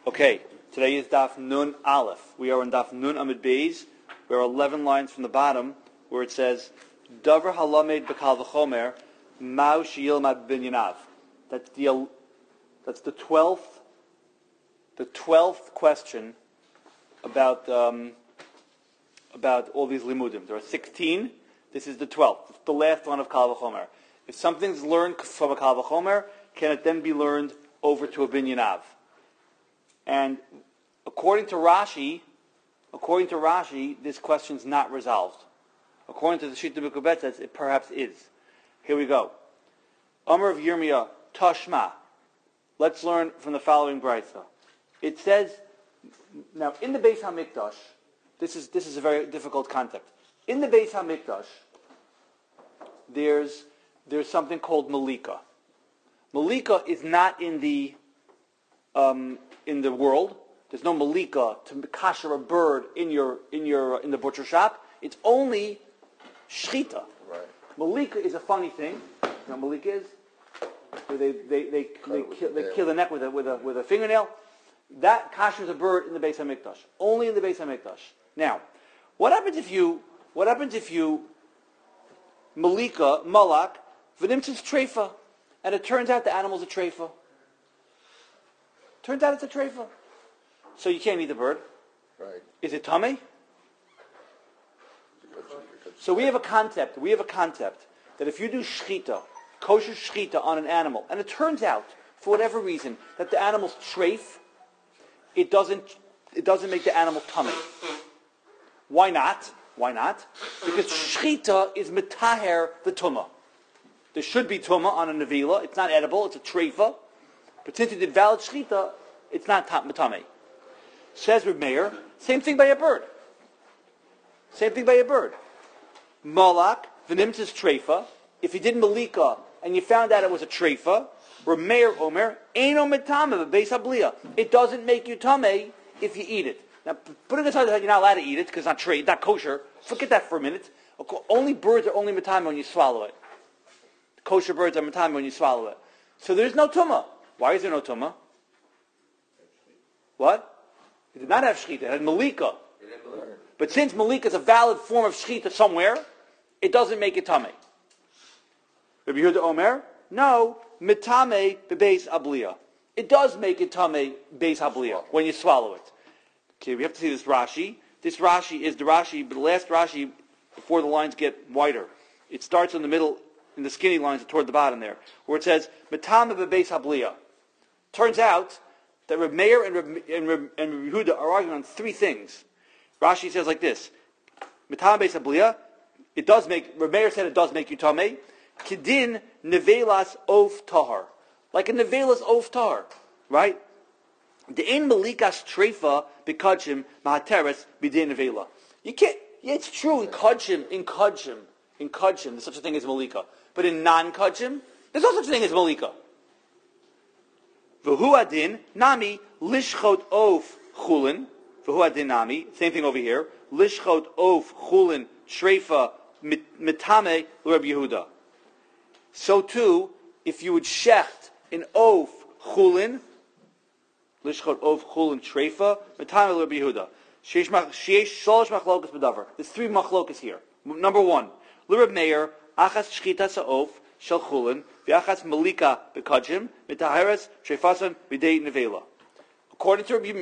Okay, today is Daf Nun Aleph. We are on Daf Nun Amid Beis. We are 11 lines from the bottom where it says, Davar halamed b'kal v'chomer, ma'u sheyilmad b'binyanav. That's the 12th question about all these limudim. There are 16. This is the 12th. It's the last one of kal v'chomer. If something's learned from a kal v'chomer, can it then be learned over to a binyanav? And according to Rashi, this question's not resolved. According to the Shita B'Kubetz, it perhaps is. Here we go. Amar of Yirmiyah, Tashma. Let's learn from the following brayta. It says, now in the Beis HaMikdash, this is a very difficult concept. In the Beis HaMikdash, there's something called Malika. Malika is not in the world. There's no malika to kasher a bird in the butcher shop. It's only shchita. Right. Malika is a funny thing. You know what malika is? Where they kill the neck with a fingernail. That kashers a bird in the Beis HaMikdash. Only in the Beis HaMikdash. Now, what happens if you malika malak v'nimtzis treifa, and it turns out the animal's a treifa. Turns out it's a treifa. So you can't eat the bird. Right. Is it tummy? So we have a concept that if you do shchita, kosher shchita on an animal, and it turns out, for whatever reason, that the animal's treif, it doesn't make the animal tummy. Why not? Because shchita is metaher the tumah. There should be tumah on a nevila. It's not edible. It's a treifa. But since you did valid shchita, it's not matame. Says Reb Meir, same thing by a bird. Malak, v'nimtzis treifa. If you did malika and you found out it was a treifa, Reb Meir omer, eino metame b'beis habliya. It doesn't make you tame if you eat it. Now, putting aside that you're not allowed to eat it because it's not kosher, forget that for a minute. Only birds are only metame when you swallow it. Kosher birds are metame when you swallow it. So there's no tumah. Why is there no tumah? What? It did not have shchita. It had malika. But since malika is a valid form of shchita somewhere, it doesn't make it tameh. Rabbi Yehuda Omer, no, mitame bebeis abliya. It does make it tameh beis habliya when you swallow it. Okay, we have to see this Rashi. This Rashi is the Rashi, but the last Rashi before the lines get wider. It starts in the middle, in the skinny lines toward the bottom there, where it says mitame bebeis habliya. Turns out that Reb Meir and Reb Yehuda are arguing on three things. Rashi says like this: Mitam beis habliya, Reb Meir said it does make you tameh. Kedin nevelas of tahar, like a nevelas of tahar, right? The ein malikas treifa bekadshim mahateres b'din nevela. You can't. Yeah, it's true in kadshim, there's such a thing as malika, but in non-kadshim, there's no such thing as malika. V'hu adin nami lishchot of chulin. V'hu adin nami. Same thing over here. Lishchot of chulin shreifa mitame l'Reb Yehuda. So too, if you would shecht an of chulin, lishchot of chulin shreifa mitame l'Reb Yehuda. Sheish shalosh machlokas b'davar. There's three machlokas here. Number one, l'Reb Meir achas shchita sa'of shel chulin. V'achas malika bekadshim mitaheres shreifasan b'dei nevela. According to Reb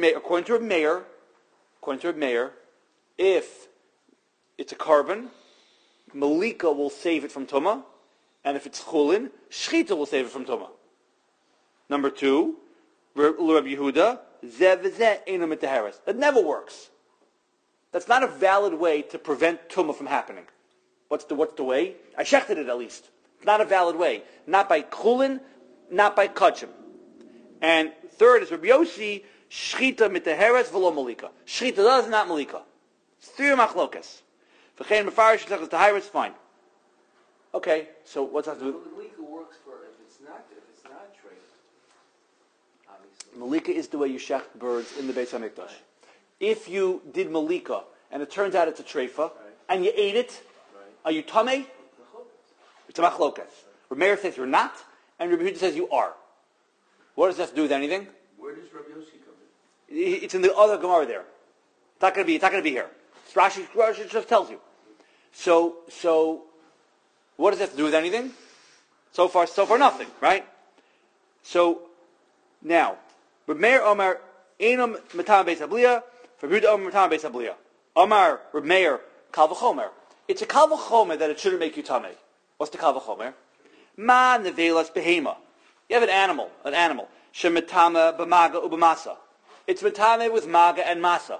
Meir, if it's a carbon, malika will save it from tumah, and if it's chulin, shchita will save it from tumah. Number two, Reb Yehuda, zeh v'zeh eino mitaheres. That never works. That's not a valid way to prevent tumah from happening. What's the way? I shechted it at least. Not a valid way. Not by chulin, not by kachim. And third is Rabbi Yossi, shchita mitaheres v'lo malika. Shchita does, not malika. It's three machlokas. V'chein mefarish shechtas tahiris, fine. Okay, so what's that to do? Malika works for if it's not trade. Obviously. Malika is the way you shecht birds in the Beis HaMikdash. Right. If you did malika and it turns out it's a treifa, right, and you ate it, right, are you tameh? It's a machlokas. Reb Meir says you're not, and Rabbi Yehuda says you are. What does that have to do with anything? Where does Rabbi Yossi come in? It's in the other Gemara there. It's not going to be here. Rashi just tells you. So, what does that have to do with anything? So far, nothing, right? So, now, Reb Meir Omar, Einam Matam Beis Abliya, for Reb Yehuda Omar Matam Beis Abliya. Omar, Reb Meir, Kal V'chomer. It's a Kal V'chomer that it shouldn't make you tamei. What's the Kal V'chomer? Ma nevelas behema. You have an animal. Shemetame b'maga ub'masa. It's metame with maga and masa.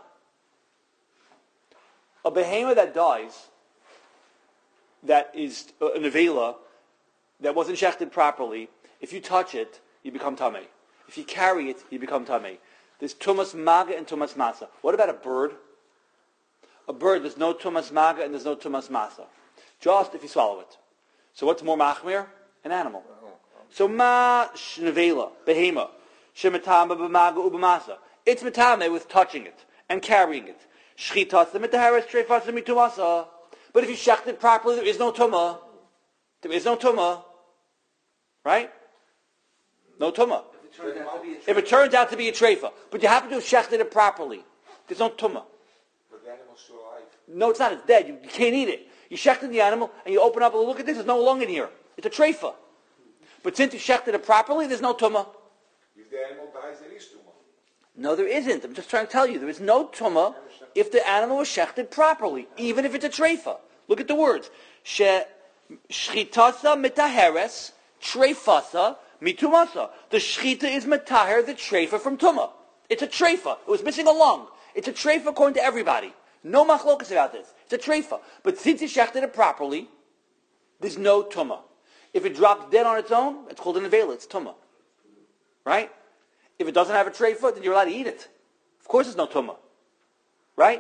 A behema that dies, that is a nevela, that wasn't shechted properly, if you touch it, you become tamei. If you carry it, you become tamei. There's tumas maga and tumas masa. What about a bird? A bird, there's no tumas maga and there's no tumas masa. Just if you swallow it. So what's more machmir? An animal. So ma nevela, behema, shemetame b'maga ub'masa. It's metame with touching it and carrying it. Shchitas the mitaharis treifas mitumasa. But if you shecht it properly, there is no tumah. There is no tumah, right? No tumah. If it turns out to be a treifa, but you happen to have shechted it properly, there's no tumah. But the animal's still alive. No, it's not. It's dead. You can't eat it. You shechted the animal and you open up and look at this. There's no lung in here. It's a treifa. But since you shechted it properly, there's no tumah. If the animal dies, there is tumah. No, there isn't. I'm just trying to tell you. There is no tumah if the animal was shechted properly, even if it's a treifa. Look at the words. Shchitasa mitaheres treifasa mitumasa. The shchita is mitaher the treifa from tumah. It's a treifa. It was missing a lung. It's a treifa according to everybody. No machlokas about this. It's a treifa. But since you shechted it properly, there's no tumah. If it drops dead on its own, it's called an avela. It's tumah. Right? If it doesn't have a treifa, then you're allowed to eat it. Of course there's no tumah. Right?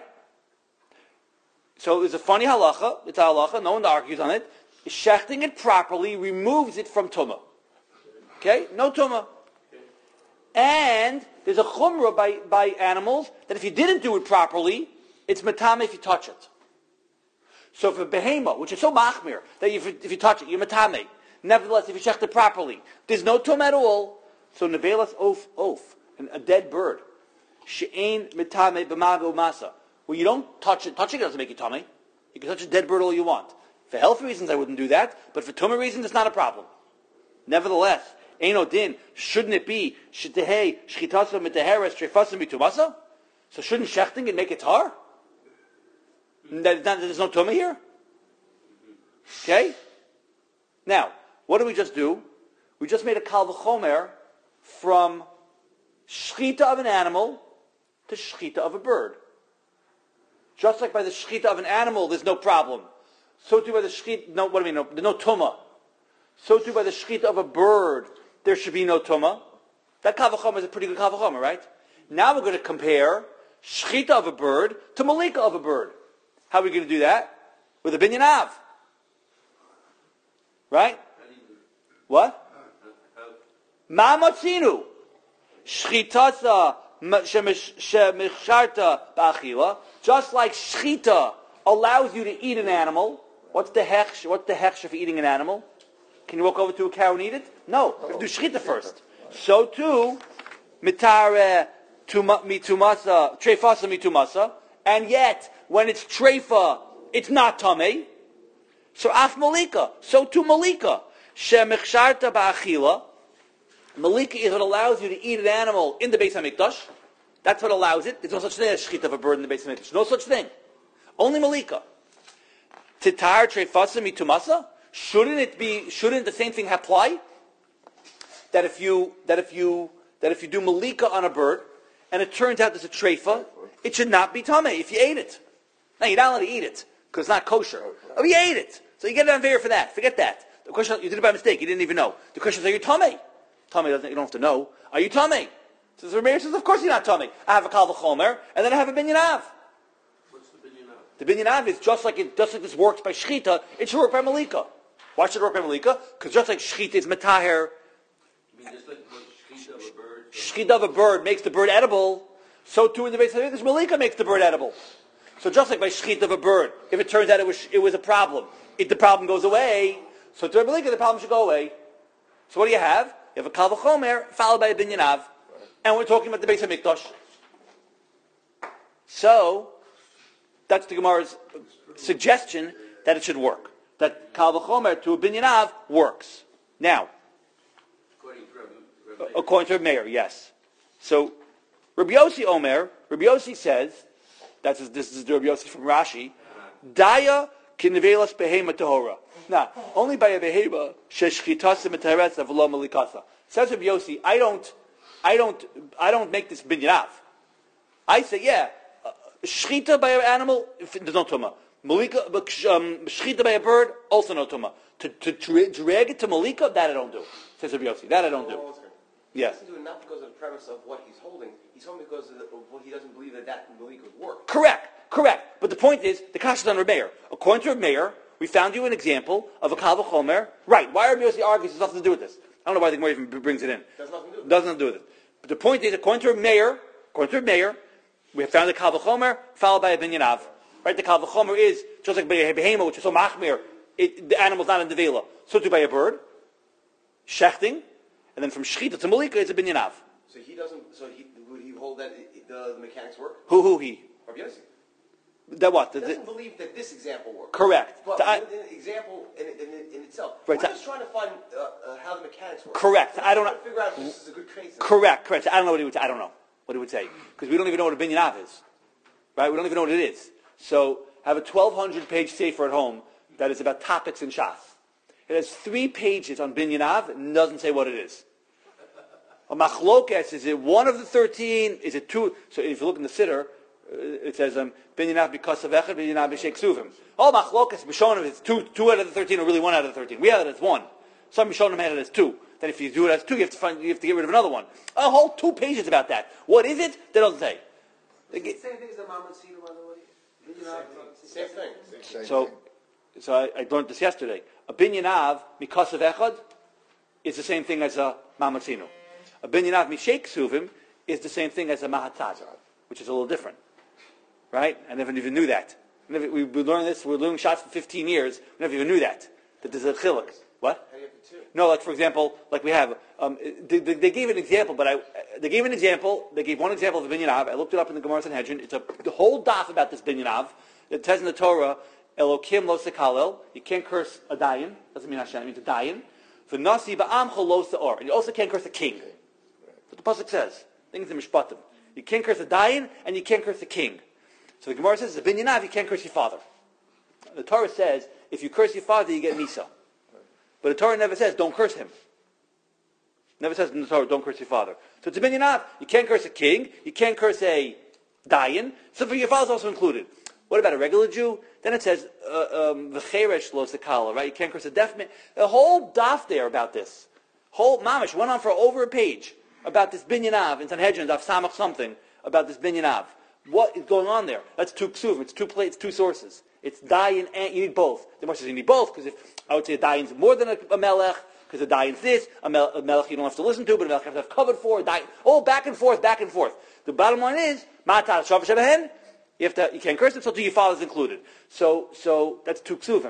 So it's a funny halacha. It's a halacha. No one argues on it. Shechting it properly removes it from tumah. Okay? No tumah. And there's a chumrah by animals that if you didn't do it properly, it's matame if you touch it. So for behema, which is so machmir, that if you touch it, you're matame. Nevertheless, if you shecht it properly, there's no tumah at all. So nevelas oaf, a dead bird. She'ein mitame b'maga umasa. Well, you don't touch it. Touching it doesn't make you tummy. You can touch a dead bird all you want. For health reasons, I wouldn't do that. But for tumah reasons, it's not a problem. Nevertheless, eino din, shouldn't it be shetehei shchitasa miteheres treifasa mitumasa? So shouldn't shechting it make it tar? There's no tumah here. Okay. Now, what did we just do? We just made a kal v'chomer from shchita of an animal to shchita of a bird. Just like by the shchita of an animal, there's no problem. So too by the shchita, there's no tumah. So too by the shchita of a bird, there should be no tumah. That kal v'chomer is a pretty good kal v'chomer, right? Now we're going to compare shchita of a bird to malika of a bird. How are we going to do that? With a binyan av. Right? What? Ma matzinu. Shchitasa shemicharta ba'achila. Just like shchita allows you to eat an animal. What's the hechsher for eating an animal? Can you walk over to a cow and eat it? No. You have to do shchita first. So too, mitare mitumasa, treifasa mitumasa. And yet, when it's treifa, it's not tamei. So af malika. So too malika. Shemichsharta ba'achila. Malika is what allows you to eat an animal in the Beis HaMikdash. That's what allows it. There's no such thing as shchita of a bird in the Beis HaMikdash. No such thing. Only malika. Titar treifasa mitumasa. Shouldn't the same thing apply? That if you do malika on a bird, and it turns out there's a treifa, it should not be tamei if you ate it. Now you're not allowed to eat it because it's not kosher. Oh, you ate it, so you get an unfair for that. Forget that. The question, you did it by mistake. You didn't even know. The question is, are you tamei? Tamei doesn't. You don't have to know. Are you tamei? So the Rameir says, of course you're not tamei. I have a kal v'chomer, and then I have a binyan av. What's the binyan av? The binyan av is just like this works by shchita. It should work by malika. Why should it work by malika? Because just like shchita is metaher. I mean, just like what shchita of a bird. Shchita of a bird makes the bird edible. So too in the Beis HaMikdash, malika makes the bird edible. So just like by shchita of a bird, if it turns out it was a problem, if the problem goes away, so to malika the problem should go away. So what do you have? You have a kal v'chomer followed by a binyan av, and we're talking about the Beis HaMikdash. So that's the Gemara's suggestion that it should work. That Kal V'chomer to a Binyanav works. Now, according to Reb Meir, yes. So Rabbi Yossi Omer, Rabbi Yossi says, this is Rabbi Yossi from Rashi, Daya kinevelas behema tahora. Now, only by a behema sheshchitasa metaharetz avlo malikasa. Says Rabbi Yossi, I don't make this binyanav. I say, shchita by an animal, there's no tuma. Malika, shchita by a bird, also no tuma. To drag it to malika, that I don't do. Says Rabbi Yossi, that I don't do. Yes. He doesn't do it not because of the premise of what he's holding. He's holding because of what he doesn't believe that malika would work. Correct. But the point is, the kasha is on Reb Meir. According to Reb Meir, we found you an example of a kal v'chomer. Right. Why Rabbi Yossi argues it has nothing to do with this? I don't know why the Gemara even brings it in. Does nothing to do with it. Does nothing to do with it. But the point is, according to Reb Meir, we have found a kal v'chomer followed by a binyanav. Right. The kal v'chomer is just like by a behema, which is so machmir. The animal's not in the vela. So too by a bird, shechting, and then from shchita to malika is a binyanav. So he doesn't. So would he hold that the mechanics work? Who he? Rabbi Yossi. That what? He doesn't believe that this example works. Correct. But the example in itself. Right. We're just trying to find how the mechanics work. Correct. I don't know. Figure out if this is a good case. Correct. I don't know what he would say. I don't know what he would say. Because we don't even know what a binyanav is. Right? We don't even know what it is. So I have a 1,200-page sefer at home that is about topics in Shas. It has 3 pages on binyanav and doesn't say what it is. A machlokes, is it one of the 13? Is it 2? So if you look in the siddur, it says binyanav because of echad, binyanav b'shek suvim. Oh, machlokes b'shonim, it's 2 out of the 13, or really 1 out of the 13. We have it as 1. Some b'shonim had it as 2. Then if you do it as 2, you have to get rid of another one. A whole 2 pages about that. What is it? They don't say. Same thing as the Mamatzino, by the way. Same thing. So I learned this yesterday. A binyanav because of echad is the same thing as a mamatzino. A binyanav mishek suvim is the same thing as a mahatzad, which is a little different, right? I never even knew that. We learned this. We're learning shots for 15 years. We never even knew that there's a chiluk. What? How do you have the 2? No, like for example, like we have. They gave an example, but they gave an example. They gave one example of a binyanav. I looked it up in the Gemara Sanhedrin. It's the whole daf about this binyanav. It says in the Torah, Elokim lo sekalel. You can't curse a dayan. Doesn't mean Hashem. It means a dayan. V'nasi ba'amcha lo seor. And you also can't curse a king. That's what the pasuk says. Things in Mishpatim. You can't curse a dayan, and you can't curse a king. So the Gemara says, a binyanav, you can't curse your father. The Torah says, if you curse your father, you get misa. But the Torah never says, don't curse him. Never says in the Torah, don't curse your father. So it's a binyanav. You can't curse a king. You can't curse a dayan. So for your father is also included. What about a regular Jew? Then it says, v'cheresh lo sekala, right? You can't curse a deaf man. A whole daf there about this. Whole mamish went on for over a page about this binyanav in Sanhedrin, daf samach something, about this binyanav. What is going on there? That's 2 ksuvim. It's 2 plates, 2 sources. It's dayan and you need both. The Moshe says you need both, because if I would say a dayan's more than a melech, because a dayan's this, a melech you don't have to listen to, but a melech you have to have covered for, all back and forth. The bottom line is, matar shav shebehen, you can't curse him, so to your father's included. So that's 2 ksuvim.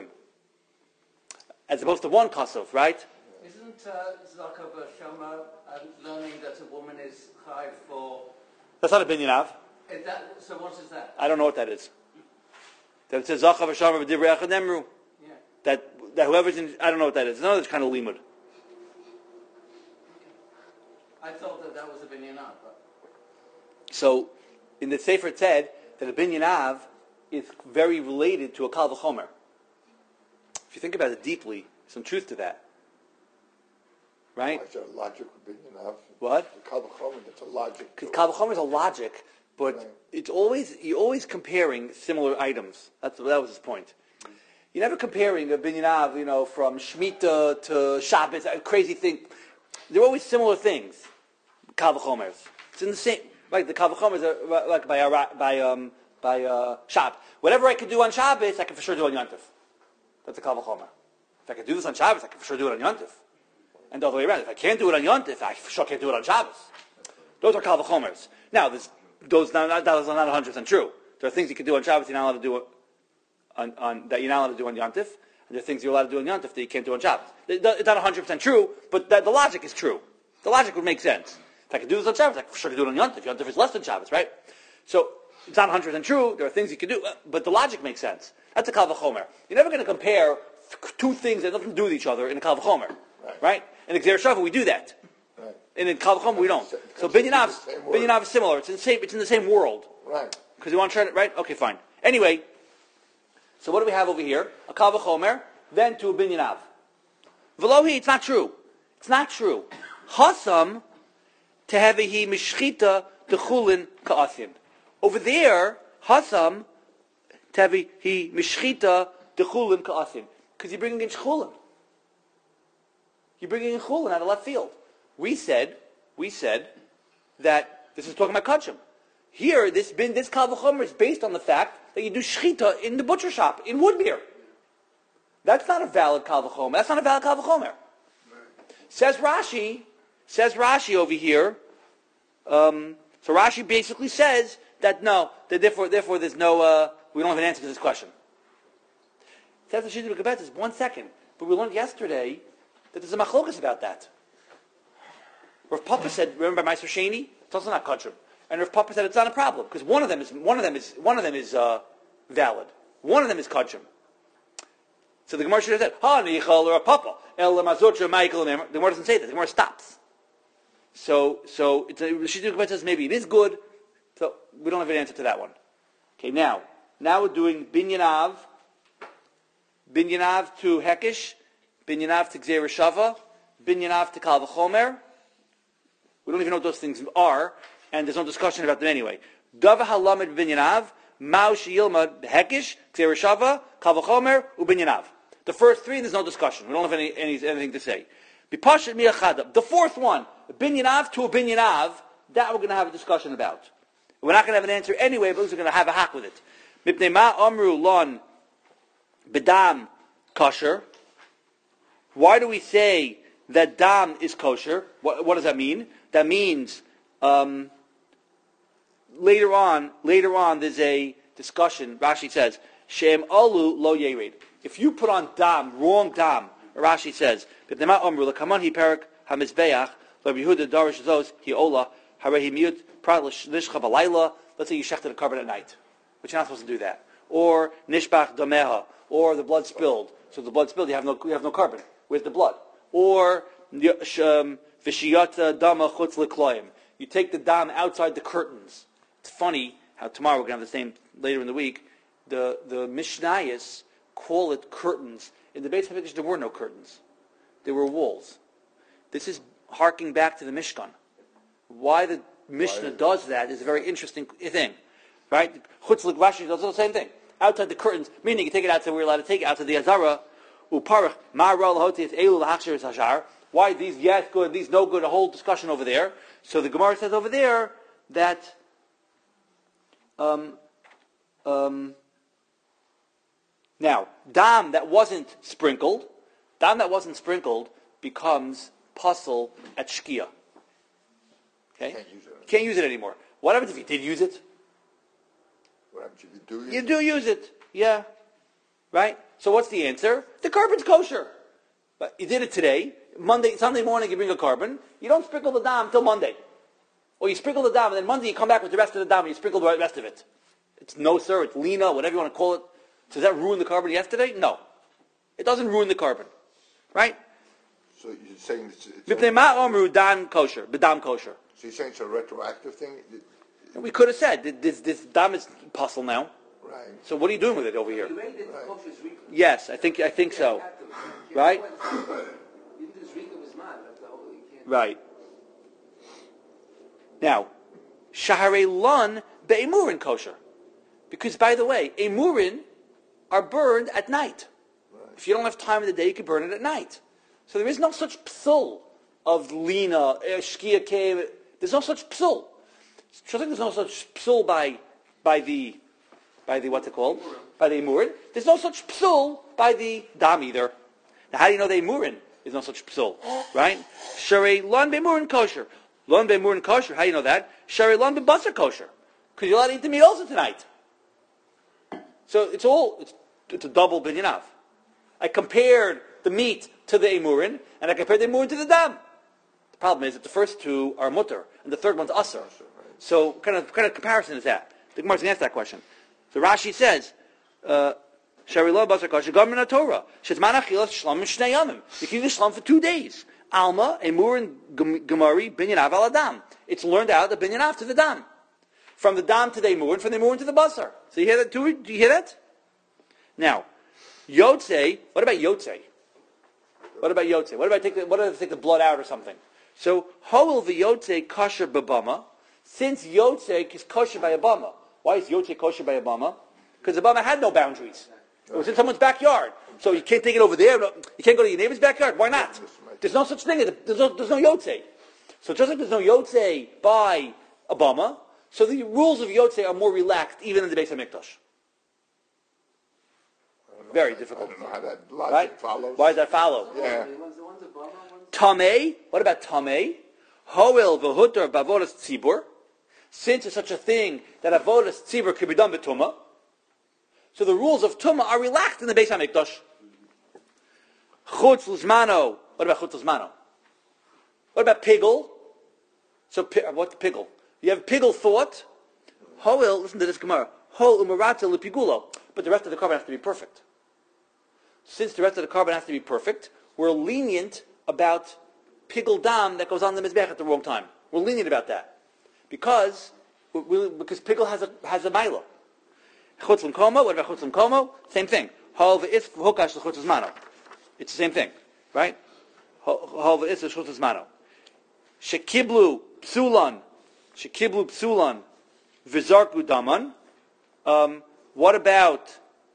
As opposed to 1 kasov, right? Isn't Zakah B'Shama learning that a woman is chai for... That's not a binyanav. So what is that? I don't know what that is. That it says Zachav Hashem v'divrei echad nemru. Yeah. That whoever's in, I don't know what that is. Another kind of limud. I thought that was a binyanav. So, in the Sefer it said that a binyanav is very related to a kal v'chomer. If you think about it deeply, some truth to that. Right? That's a logic binyanav. What? The Kal V'chomer, that's a logic. Because kal v'chomer is a logic, but right. you're always comparing similar items. That was his point. You're never comparing a binyanav, from Shemitah to Shabbos, a crazy thing. They're always similar things. Kal v'chomers. It's in the same. Like the kal v'chomers are like by Shabbos. Whatever I can do on Shabbos, I can for sure do on Yontif. That's a kal v'chomer. If I can do this on Shabbos, I can for sure do it on Yontif. And the other way around. If I can't do it on Yontif, I for sure can't do it on Shabbos. Those are kal v'chomers. Now, that is not 100% true. There are things you can do on Shabbos you're not allowed to do that you're not allowed to do on Yontif, and there are things you're allowed to do on Yontif that you can't do on Shabbos. It's not 100% true, but the logic is true. The logic would make sense. If I can do this on Shabbos, I for sure can do it on Yontif. Yontif is less than Shabbos, right? So it's not 100% true. There are things you can do, but the logic makes sense. That's a kal v'chomer. You're never going to compare two things that have nothing to do with each other in a kal v'chomer, right? In Gzeir Shava, we do that. Right. And in kal v'chomer, we don't. So Binyanav is similar. It's in the same world. Right. Because you want to try it, right? Okay, fine. Anyway, so what do we have over here? A kal v'chomer, then to a Binyanav. Velohi, it's not true. It's not true. Hasam tehevehi mishchita dechulin ka'asim. Over there, Hasam tehevehi mishchita dechulin ka'asim. Because you're bringing in shchulim. You're bringing in chulin out of left field. We said that this is talking about kachim. Here, this kal v'chomer is based on the fact that you do shchita in the butcher shop in Woodmere. That's not a valid kal v'chomer. That's not a valid kal v'chomer. Says Rashi over here. So Rashi basically says that no, that therefore there's no. We don't have an answer to this question. Says the Shidduch Gebetz, 1 second, but we learned yesterday that there's a machlokas about that. Rav Papa said, remember by Meister Sheni, it's also not kosher, and Rav Papa said it's not a problem because one of them is valid. One of them is kosher. So the Gemara should have said, "Ha nichal or a papa." El mazotra Michael. The Gemara doesn't say that. The Gemara stops. So it's a Shidduch Gebetz says maybe it is good. So we don't have an answer to that one. Okay, now we're doing Binyanav to Hekesh, Binyanav to Gzeir Shava, Binyanav to Kal V'chomer. We don't even know what those things are, and there's no discussion about them anyway. Dava halamed Binyanav, Mao Shiyilma Hekesh, Gzeir Shava, Kal V'chomer, Ubinyanav. The first three, there's no discussion. We don't have anything to say. Bipashat Miachada. The fourth one, a Binyanav to a Binyanav, that we're going to have a discussion about. We're not going to have an answer anyway, but we're going to have a hack with it. Mipnei ma amru lon bedam kosher. Why do we say that dam is kosher? What does that mean? That means later on there's a discussion. Rashi says shem alu lo yered. If you put on dam, wrong dam, Rashi says mipnei ma amru lekaman hi perak hamizbeach lo Yehuda darish zos hi ola harehi miut prat lishcha balayla. Let's say you shechted a carbon at night, but you're not supposed to do that. Or nishbach dameha, or the blood spilled. So the blood spilled, you have no carbon. Where's the blood? Or v'shiyata dama chutz lekloim. You take the dam outside the curtains. It's funny how tomorrow we're going to have the same later in the week. The Mishnayos call it curtains. In the Beis Hamikdash there were no curtains. There were walls. This is harking back to the Mishkan. Why the Mishnah does that is a very interesting thing. Right? Chutz lekvashi does the same thing. Outside the curtains, meaning you take it outside, we're allowed to take it outside the Azara. Uparach, ma'ra l'hotias elu l'hachshir hashar. Why these yes good, these no good, a whole discussion over there. So the Gemara says over there that now, dam that wasn't sprinkled becomes puzzle at shkia. Okay? Can't use it anymore. What happens if you did use it? What happens if you do use it? You do use it. Yeah. Right? So what's the answer? The carbon's kosher. But you did it today. Sunday morning you bring a carbon. You don't sprinkle the dam until Monday. Or you sprinkle the dam and then Monday you come back with the rest of the dam and you sprinkle the rest of it. It's no sir, it's lina, whatever you want to call it. So does that ruin the carbon yesterday? No. It doesn't ruin the carbon. Right? So you're saying it's Mipnei ma omru dan kosher, bedam kosher. so you're saying it's a retroactive thing? And we could have said, this dam is puzzle now. Right. So what are you doing with it over here? You made it kosher zrika. Yes, I think so. Right? You didn't do zrika with man. That's the whole. You can't. Right. Now, shaharei lon be'emurin kosher. Because, by the way, emurin are burned at night. Right. If you don't have time in the day, you can burn it at night. So there is no such psul of lina, shkia cave. There's no such psul. Just like there's no such psul by the what's it called? By the emurin. There's no such psul by the dam either. Now, how do you know the emurin? There's no such psul, right? Sharei lon be'emurin kosher. Lon be'emurin kosher. How do you know that? Sharei lon be'basar kosher. Because you're allowed to eat the meat also tonight. So it's a double binyanav. I compared the meat to the emurin, and I compared the emurin to the dam. The problem is that the first two are mutter, and the third one's asr. So kind of comparison is that. The Gemara is going to ask that question. So Rashi says, Shari lo basar kosher government Torah. Shezman achilas shlam shnei yamim. You can eat shlam for 2 days. Alma, Emur, and Gemari, Binyanav al Adam. It's learned out the Binyanav to the Dam. From the Dam to the Emur, and from the Emur into the Basar. So you hear that too? Do you hear that? Now, Yotzei, what about Yotzei? What about Yotzei? What if I take the blood out or something? So, Hoel v'Yotzei kosher b'bama, since Yotzei is kosher by a bama. Why is Yotzei kosher by a bama? Because the bama had no boundaries. It was in someone's backyard. So you can't take it over there. You can't go to your neighbor's backyard. Why not? There's no such thing. There's no Yotzei. So just like there's no Yotzei by a bama, so the rules of Yotzei are more relaxed even in the Beis HaMikdash. Very difficult. I don't know how that logic follows. Why does that follow? Yeah. Tamei. What about Tamei? Hoel v'hutar b'avodas tzibur. Since there's such a thing that avodas tzibur could be done b'tumah, so the rules of tumah are relaxed in the Beis HaMikdash. Chutz l'zmano. What about chutz l'zmano? What about pigel? So what's pigel? You have pigel thought. Hoel, listen to this Gemara. Hol umarata l'pigulo. But the rest of the carbon has to be perfect. Since the rest of the carbon has to be perfect, we're lenient about pigel dam that goes on the mizbech at the wrong time. We're lenient about that because pigel has a mila. Chutz l'mkomo. What about chutz l'mkomo? Same thing. Hol v'is v'hokash l'chutz l'zmano. It's the same thing, right? Hol v'is l'chutz l'zmano. Shekiblu psulan v'zarku daman. What about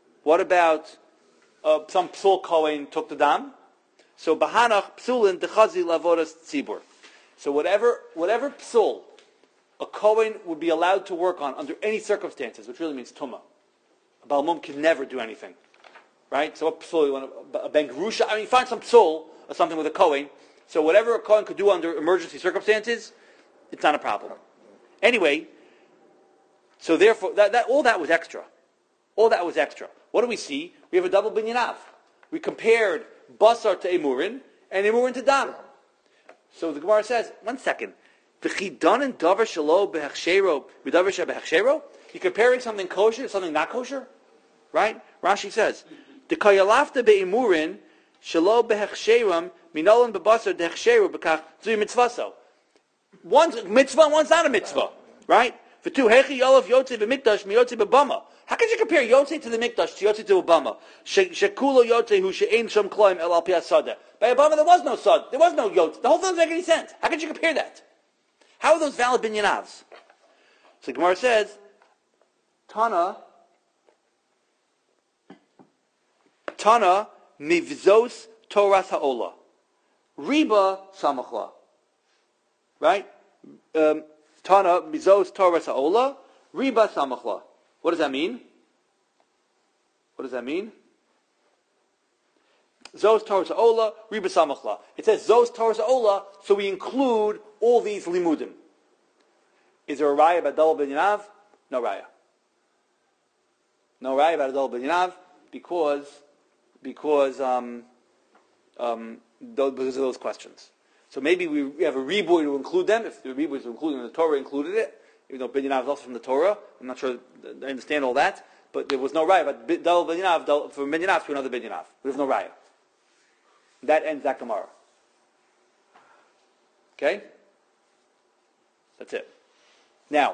some psul kohen took the dam? So bahanach psulin dechazi lavodas tzibur. So whatever psul a kohen would be allowed to work on under any circumstances, which really means tumah. A balmum can never do anything, right? So what psul you want a ben gerusha? I mean, you find some psul or something with a kohen. So whatever a kohen could do under emergency circumstances, it's not a problem. Anyway, so therefore that all that was extra. All that was extra. What do we see? We have a double binyanav. We compared basar to emurin and emurin to dam. So the Gemara says, 1 second. You're comparing something kosher to something not kosher? Right? Rashi says, "Dekayalafta be'imurin shelo behechsheram minolan bebasar dehechsheru bekach zui mitzvaso." One's mitzvah, one's not a mitzvah. Right? For two, hechi yolav yotzei b'mikdash miyotzi b'bama. How can you compare yotzei to the mikdash to yotzei to a bama? Shekulo yotzei hu she'ein shom kloim el al piyas sada. By a bama there was no sad, there was no yotzei. The whole thing doesn't make any sense. How could you compare that? How are those valid binyanavs? So the Gemara says, Tana mivzos Toras ha'ola. Riba samachla. Right? Tana mizos Toras ha'ola. Riba samachla. What does that mean? What does that mean? Zos Toras ha'ola. Riba samachla. It says Zos Toras ha'ola, so we include all these limudim. Is there a raya about double binyanav? No raya. No raya about a double binyanav because of those questions. So maybe we have a riboy to include them. If the riboy is included in the Torah, included it. Even though binyanav is also from the Torah, I'm not sure I understand all that. But there was no raya about double binyanav from binyanav to another binyanav. We have no raya. That ends that Gemara. Okay? That's it. Now,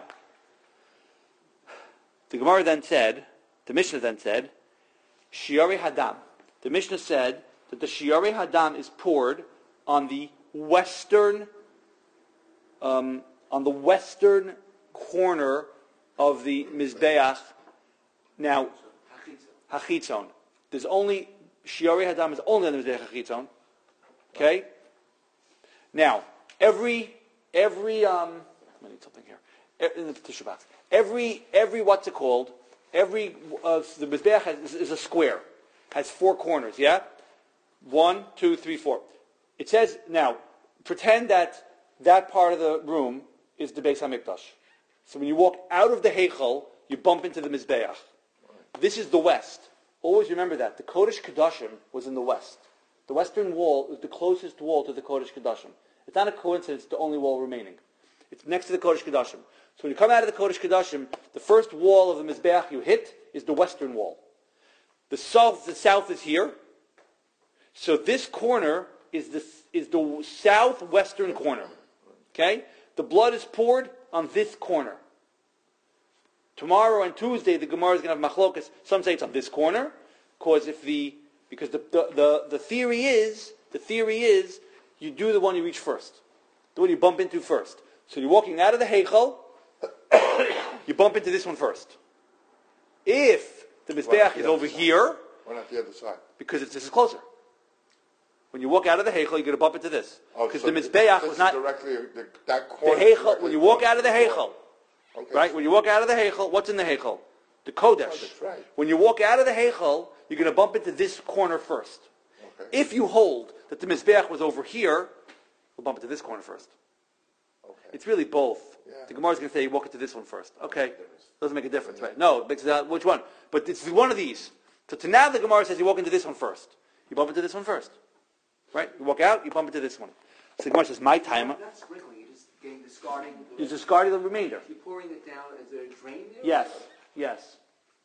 the Gemara then said, the Mishnah then said, Shiari Hadam. The Mishnah said that the Shiari Hadam is poured on the western corner of the Mizbeach. Now, Hachitzon. There's only, Shiari Hadam is only on the Mizbeach Hachitzon. Okay? Now, every I need something here. Every what's it called? Every the mizbeach is a square, has 4 corners. Yeah, 1, 2, 3, 4. It says now. Pretend that part of the room is the Beis Hamikdash. So when you walk out of the Heichal, you bump into the mizbeach. This is the west. Always remember that the Kodesh Kodashim was in the west. The western wall is the closest wall to the Kodesh Kodashim. It's not a coincidence; it's the only wall remaining. It's next to the Kodesh Kodashim. So when you come out of the Kodesh Kodashim, the first wall of the Mizbeach you hit is the western wall. The south is here. So this corner is the southwestern corner. Okay? The blood is poured on this corner. Tomorrow and Tuesday, the Gemara is going to have machlokas. Some say it's on this corner, because the theory is you do the one you reach first, the one you bump into first. So you're walking out of the heichal, you bump into this one first. If the mizbeach is over here, why not the other side? because this is closer. When you walk out of the heichal, you're going to bump into this, because so the mizbeach this was not directly that the corner. heichal. When you walk out of the heichal. Okay. Right? When you walk out of the heichal, what's in the heichal? The Kodesh. Kodesh, right. When you walk out of the heichal, you're going to bump into this corner first. Okay. If you hold that the Mizbeach was over here, we'll bump into this corner first. Okay. It's really both. Yeah. The Gemara is going to say you walk into this one first. Okay. Doesn't make a difference, right? No, it makes which one? But it's one of these. So to now the Gemara says you walk into this one first. You bump into this one first. Right? You walk out, you bump into this one. So the Gemara says, my time. You're not sprinkling, you're just discarding. You're discarding the remainder. You're pouring it down. Is there a drain there? Yes.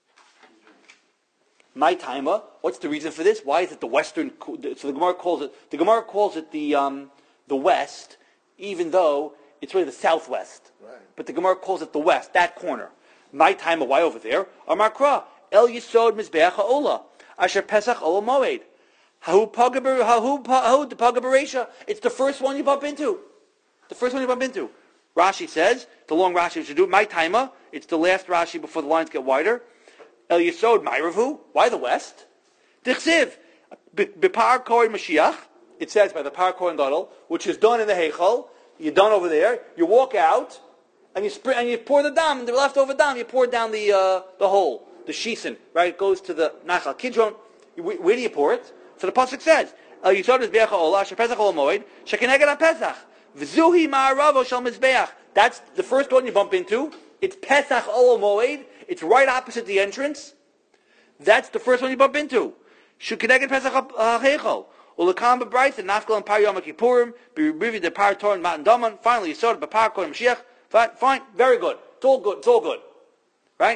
My timer. What's the reason for this? Why is it the western? So the Gemara calls it the west, even though it's really the southwest. Right. But the Gemara calls it the west, that corner. My timer. Why over there? Amar Kra El Yisod Mizbeach Ha'ola Asher Pesach Ola Moed. Hahu Pagabaresha. It's the first one you bump into. The first one you bump into. Rashi says, the long Rashi should do, my timer, it's the last Rashi before the lines get wider. El Yisod Ma'iravu, why the west? Dichsiv, B'par Kohen Mashiach, it says by the Par Kohen Gadol, which is done in the Heichal, you're done over there, you walk out, and you pour the dam, the leftover dam, you pour down the hole, the shisen, right? It goes to the Nachal Kidron. Where do you pour it? So the pasuk says, El Yisod Mizbeach Ha'ola, Asher Pesach Ola Moed, Shekeneged HaPesach. V'zuhi ma'aravo shel mizbeach. That's the first one you bump into. It's Pesach Ol Moed. It's right opposite the entrance. That's the first one you bump into. Shukeneged Pesach Heichal. Ulakam b'brayta nafkal and par Yom Kippurim. B'rivi de par Torah matan daman. Finally, you saw it b'par Kohen Mashiach. Fine, very good. It's all good. It's all good, right?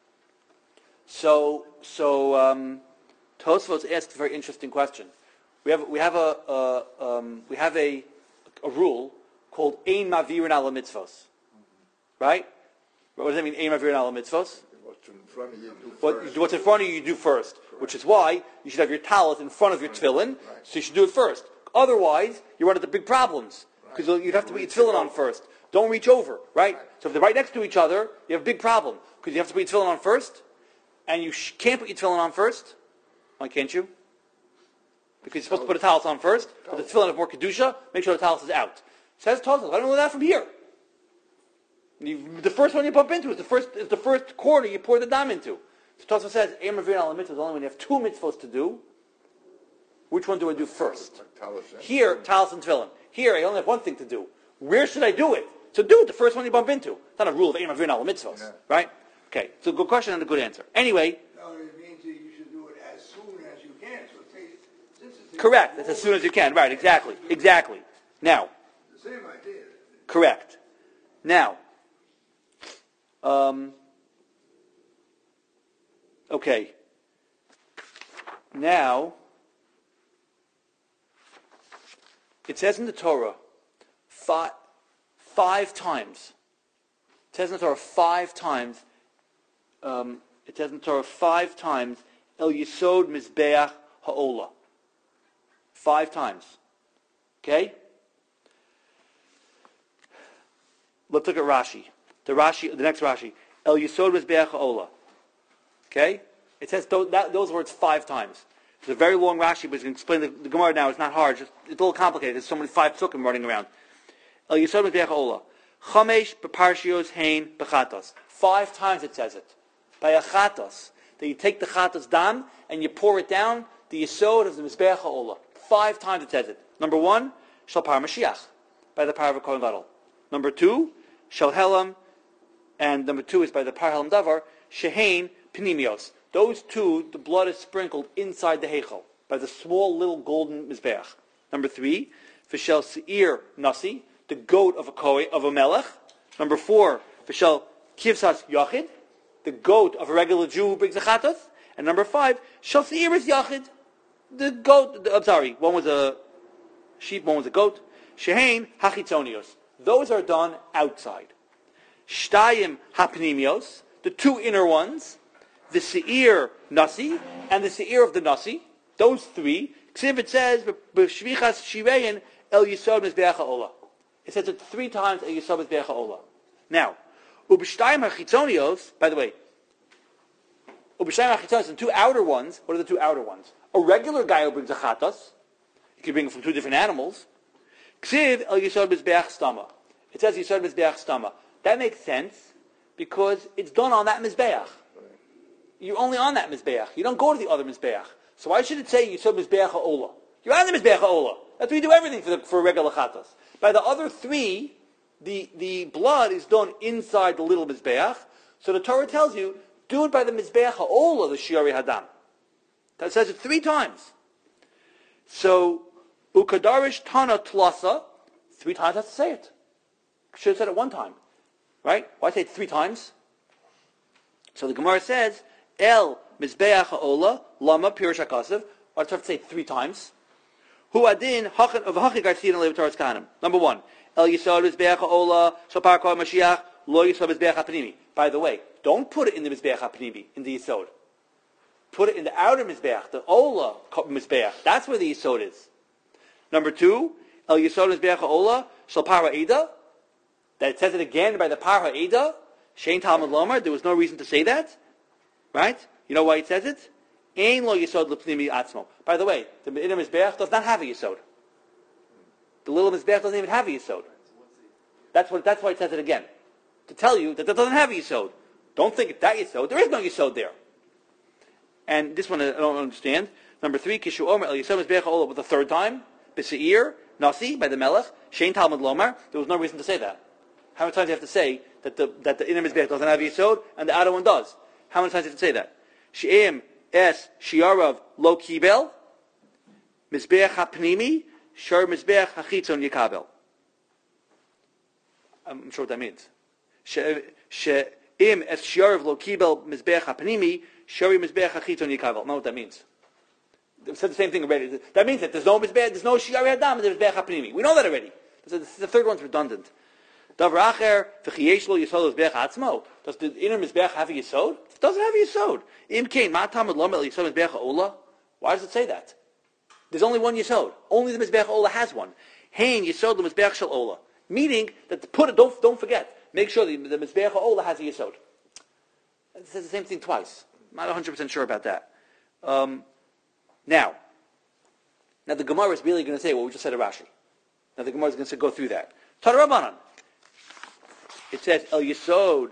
So Tosfos asked a very interesting question. We have a rule called Ein Mavirin Ala Mitzvos. Right? What does that mean, Ein Mavirin Ala Mitzvos? What's in front of you do first. What's in front of you do first. Correct. Which is why you should have your talit in front of your tefillin, so you should do it first. Otherwise, you run into big problems, because you'd have to put your tefillin on first. Don't reach over, right? So if they're right next to each other, you have a big problem, because you have to put your tefillin on first, and you can't put your tefillin on first. Why can't you? Because you're supposed to put a talis on first, but the tefillin have more kedusha, make sure the talis is out. Says Tosfos, I don't know that from here. The first one you bump into is the first corner you pour the dam into. So Tosfos says, Ein Mavirin Ala Mitzvos is only when you have two mitzvos to do. Which one do I do first? Here, talis and tefillin. Here, I only have one thing to do. Where should I do it? So do it the first one you bump into. It's not a rule of Ein Mavirin Ala Mitzvos, right? Okay, it's a good question and a good answer. Anyway. No, it means that you should do it as soon as you can. So correct. That's as soon as you can. Right, exactly. Now. The same idea. Correct. Now. Okay. Now, it says in the Torah five times. It says in the Torah five times. El Yisod Mizbeach Ha'ola. 5 times. Okay? Let's look at Rashi. The next Rashi. El Yisod Mizbeach Ha'ola. Okay? It says those words 5 times. It's a very long Rashi, but it's going to explain the Gemara now. It's not hard. It's a little complicated. There's so many 5 psukim running around. El Yisod Mizbeach Ha'ola. Chamesh B'parshios Hein B'chatos. 5 times it says it. By a chatos. That you take the chatos dam and you pour it down the Yisod of the Mizbeach Ha'ola. 5 times it says it. Number 1, Shal Par Mashiach. By the power of a Kohen Gadol. Number 2, Shal Helam. And number 2 is by the Par Helam Davar. Shehain Pnimios. Those 2, the blood is sprinkled inside the Heichal. By the small little golden Mizbeach. Number 3, V'shel Seir Nasi. The goat of a melech. Number 4, v'shel kivsas yachid, the goat of a regular Jew who brings a chatos. And number 5, shel seiris yachid, the goat. One was a sheep, one was a goat. Shehein hachitzonios. Those are done outside. Shtayim hapnimios, the 2 inner ones, the seir nasi and the seir of the nasi. Those 3. Ksiv it says b'shvichas shirein el yisod mizbeach ha'olah. It says it 3 times el yisod mizbeach ha'olah. Now, ub'shtayim hachitzonios. By the way, ub'shtayim hachitzonios, the 2 outer ones. What are the 2 outer ones? A regular guy who brings a chatas, you can bring it from 2 different animals. Ksiv el yisod mizbeach stama. It says yisod mizbeach stama. That makes sense because it's done on that mizbeach. You're only on that mizbeach. You don't go to the other mizbeach. So why should it say yisod mizbeach ha'olah? You're on the mizbeach ha'olah. That's where you do everything for regular chatas. By the other 3, the blood is done inside the little mizbeach. So the Torah tells you, do it by the mizbeach ha'olah, the shiari hadam. That says it 3 times. So ukadarish tana tlasa, 3 times has to say it. Should have said it 1 time. Right? Why say it 3 times? So the Gemara says, El mizbeach ha'olah, lama pirush hakasav. Why do I have to say it 3 times? Hu adin of hachik artzin lev kanim. Number 1, El yisod mizbeach ha'olah, shapar kol mashiach, lo yisod mizbeach ha'pnimi. By the way, don't put it in the mizbeach ha'pnimi, in the yisod. Put it in the outer mizbeach, the olah mizbeach. That's where the yisod is. Number 2, El yisod mizbeach ha'olah, shapar ha'eda. That it says it again by the par ha'eda. Shein Talmud Lomar. There was no reason to say that. Right? You know why it says it? Ein lo yisod lepnimi atzmo. By the way, the inner mizbeach does not have a yisod. The little mizbeach doesn't even have a yisod. That's why it says it again. To tell you that doesn't have a yisod. Don't think it's that yisod. There is no yisod there. And this one I don't understand. Number 3, kishu omer el yisod mizbeach ha'olah with the 3rd time. B'seir, nasi, by the melech. Shein Talmud Lomar. There was no reason to say that. How many times do you have to say that the inner mizbeach doesn't have yisod and the outer one does? How many times do you have to say that? She'im es shiarav lo kibel mizbeach hapnimi shar mizbeach hachitzon yikabel. I'm sure what that means. She'im es shiarav lo kibel mizbeach hapnimi shar mizbeach hachitzon yikabel. Know what that means? They said the same thing already. That means that there's no mizbeach, there's no shiari adam, there's mizbeach hapnimi. We know that already. The 3rd one's redundant. Does the inner mizbeach have a yisod? It doesn't have a yisod. Why does it say that? There's only 1 yisod. Only the mizbeach olah has one. Hein yisod the mizbeach shel olah. Meaning that don't forget. Make sure the mizbeach olah has a yisod. It says the same thing twice. I'm not 100% sure about that. Now the Gemara is really going to say what we just said to Rashi. Now the Gemara is going to go through that. Tana Rabbanan. It says El Yisod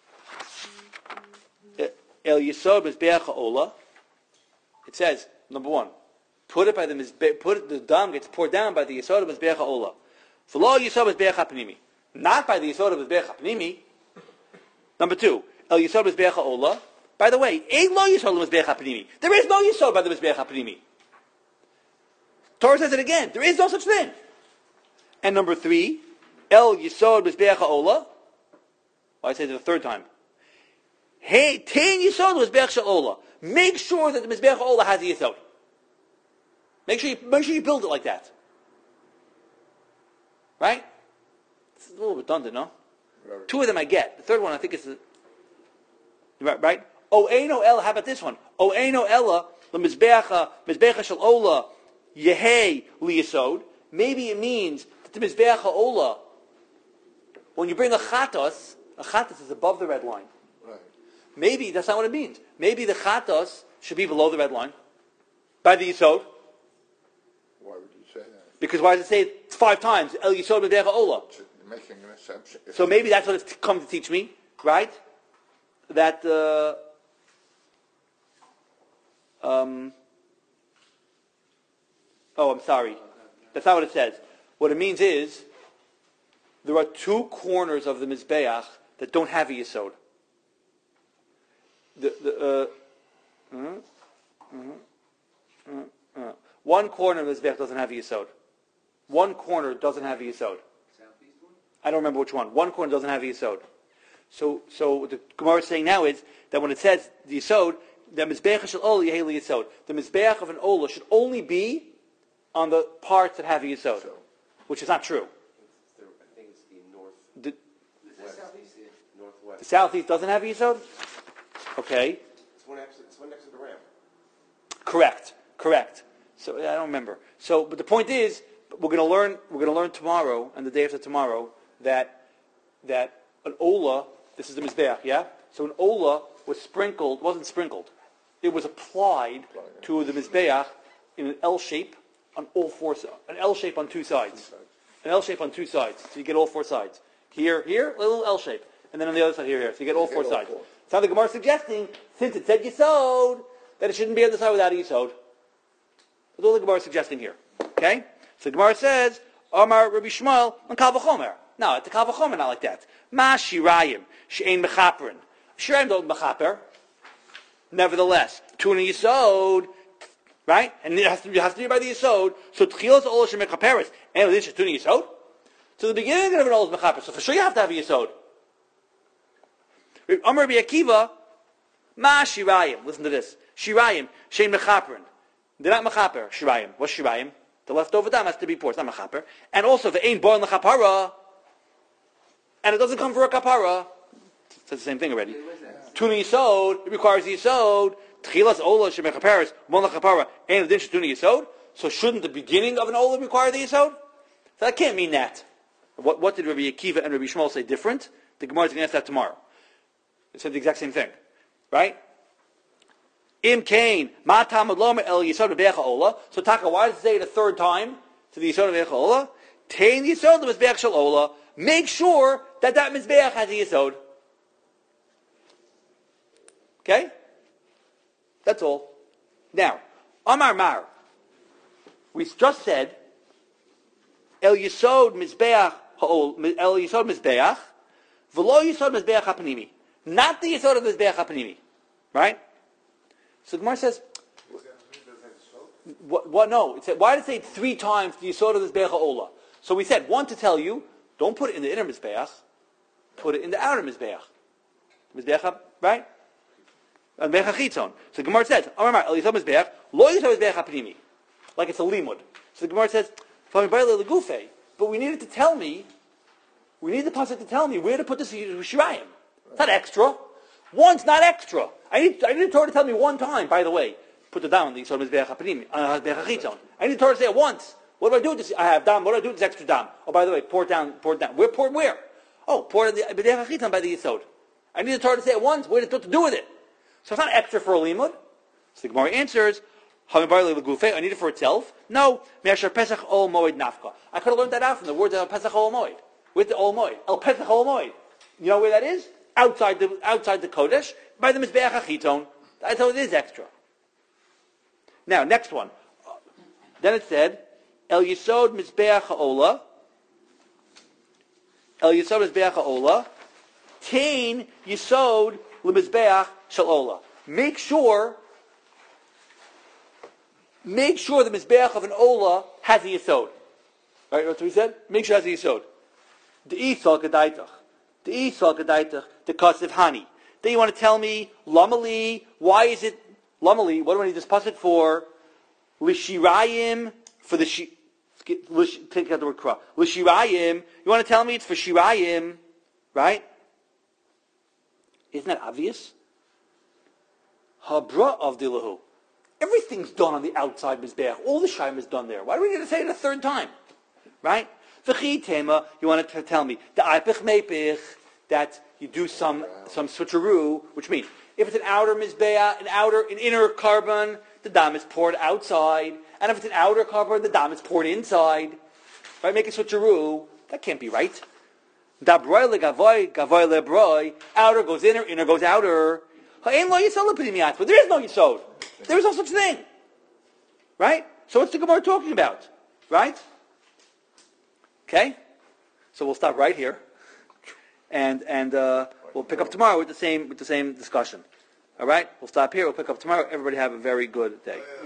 Mizbeach Ha'olah. It says, number 1, the dam gets poured down by the Yisod of Mizbeach Ha'olah. V'lo Yisod Mizbeach HaPnimi. Not by the Yisod of Mizbeach HaPnimi. Number 2, El Yisod Mizbeach Ha'olah. By the way, ain't lo Yisod Mizbeach HaPnimi. There is no Yisod by the Mizbeach HaPnimi. Torah says it again. There is no such thing. And number 3, El Yisod Mizbeach Ha'olah. Why I say it the 3rd time? Hey, Tein Yisod Mizbeach Ha'olah. Make sure that the Mizbeach Ha'olah has a Yisod. Make sure you build it like that. Right? It's a little redundant, no? Very. 2 of them I get. The 3rd one I think is right? O Eino Ella, how about this one? O Eino Ella, the Mizbeach Shel Olah, Yehei Liyisod. Maybe it means that the Mizbeach Ha'olah, when you bring a chatos is above the red line. Right. Maybe that's not what it means. Maybe the chatos should be below the red line by the Yisod. Why would you say that? Because why does it say it 5 times? El Yisod Mizbeach Ha'olah. You're making an assumption. So maybe that's what it's come to teach me, right? That I'm sorry. That's not what it says. What it means is there are 2 corners of the Mizbeach that don't have a Yisod. One corner of the Mizbeach doesn't have a Yisod. One corner doesn't have a Yisod. Southeast one? I don't remember which one. One corner doesn't have a Yisod. So what the Gemara is saying now is that when it says the Yisod, the Mizbeach shel Ola Yehi Yisod, the Mizbeach of an Ola should only be on the parts that have a Yisod, which is not true. I think it's the northwest. The southeast doesn't have a Yisod? Okay. It's one next to the ramp. Correct. So I don't remember. So, but the point is, we're going to learn tomorrow and the day after tomorrow that an Ola, this is the Mizbeach, yeah? So an Ola wasn't sprinkled. It was applied to the Mizbeach in an L shape on all four sides. An L shape on two sides. An L shape on two sides. So you get all four sides. Here, a little L shape. And then on the other side, here. So you get all four sides. So now the Gemara is suggesting, since it said Yisod, that it shouldn't be on the side without a Yisod. That's all the Gemara is suggesting here. Okay? So the Gemara says, Amar Rabbi Shmuel on Kal V'chomer. No, it's a Kal V'chomer, not like that. Ma Shirayim, She'ein Mechaperin. Shirayim don't Mechaper. Nevertheless, Tuna Yisod, right? And it has to be by the Yisod. So Tchilas Ola She'mechaperis. And this is Tuna Yisod. So the beginning of an Ola is Mechaper. So for sure you have to have a Yisod. Amar Rabbi Akiva, Ma Shirayim. Listen to this. Shirayim, She'ein Mechaperin. They're not Mechaper. Shirayim. What's Shirayim? The leftover dam has to be poured. It's not Mechaper. And also, the Ein Born L'Chapara, and it doesn't come for a kapara. It's the same thing already. Tuna Yisod, it requires the Yisod. Tchilas Ola Shemechaperis, Mon L'Chapara, and addition Tuna Yisod. So shouldn't the beginning of an Ola require the Yisod? So that can't mean that. What did Rabbi Akiva and Rabbi Shmuel say different? The Gemara is going to ask that tomorrow. It said the exact same thing. Right? Im Kain, Ma Tamad Loma El Yisod Be'echa Ola. So Taka, why does it say it a third time to the Yisod Be'echa Ola? Tain Yisod Be'echa Shel Ola. Make sure that Mizbeach has a Yisod. Okay? That's all. Now, Amar Mar. We just said, El Yisod Mizbeach El Yisod Mizbeach V'lo Yisod Mizbeach HaPanimi. Not the Yisod of Mizbeach HaPanimi. Right? So the Gemara says, what? No. It said, why did it say 3 times the Yisod of Mizbeach HaOla? So we said, one, to tell you, don't put it in the inner Mizbeach, put it in the outer Mizbeach. Mizbeach, right? Mizbeach HaChitzon. So the Gemara says, Amar El Yisod Mizbeach, Lo Yisod Mizbeach HaPanimi. Like it's a limud. So the Gemara says, but we needed to tell me, we need the pasuk to tell me where to put this Shirayim. It's not extra. One's not extra. I need the Torah to tell me one time, by the way, put the dam on the Yisod Mizbeach HaPanimi, Mizbeach HaChitzon. I need the Torah to say it once. What do I do with this? I have dam. What do I do with this extra dam? Oh, by the way, pour it down. Where? Oh, pour it in the Mizbeach HaChitzon by the Yisod. I need the Torah to say it once. What to do with it? So it's not extra for a limud. So the Gemara answers, I need it for itself. No, Pesach Ol Moed Nafka. I could have learned that out from the word Pesach Ol Moed. With the Ol Moed. El Pesach Ol Moed. You know where that is? Outside the Kodesh, by the Mizbeach HaChitzon. I thought it is extra. Now, next one. Then it said, El Yisod Mizbeach HaOla. El Yisod Mizbeach HaOla. Tain Yisod LeMizbeach Shel Ola. Make sure the Mizbeach of an Ola has a Yisod. Right, that's what we said? Make sure it has a Yisod. The Isal Gedaitach. The Kasev Hani. Then you want to tell me, Lamali, why is it, Lamali, what do I need this pasuk for? Lishirayim, for the, take out the word kra. Lishirayim, you want to tell me it's for Shirayim, right? Isn't that obvious? Habra of Dilahu. Everything's done on the outside Mizbeach. All the Shaim is done there. Why do we need to say it a third time? Right? V'chi tema, you want to tell me, the Aipich Meipich, that you do some switcheroo, which means, if it's an outer Mizbeach, an inner carbon, the dam is poured outside. And if it's an outer carbon, the dam is poured inside. Right? Make a switcheroo. That can't be right. Dabroi legavoy, gavoy lebroi. Outer goes inner goes outer. Ha'en lo yisod lepidimiat. But there is no yisod. There is no such thing. Right? So what's the Gemara talking about? Right? Okay? So we'll stop right here. And we'll pick up tomorrow with the same discussion. All right? We'll stop here. We'll pick up tomorrow. Everybody have a very good day.